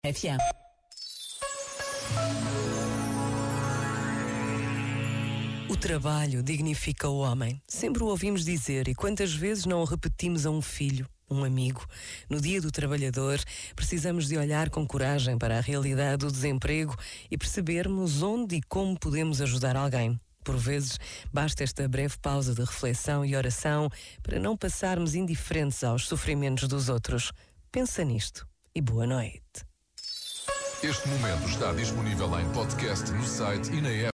FM. O trabalho dignifica o homem. Sempre o ouvimos dizer, e quantas vezes não o repetimos a um filho, um amigo. No Dia do Trabalhador, precisamos de olhar com coragem para a realidade do desemprego e percebermos onde e como podemos ajudar alguém. Por vezes, basta esta breve pausa de reflexão e oração para não passarmos indiferentes aos sofrimentos dos outros. Pensa nisto e boa noite. Este momento está disponível em podcast no site e na app.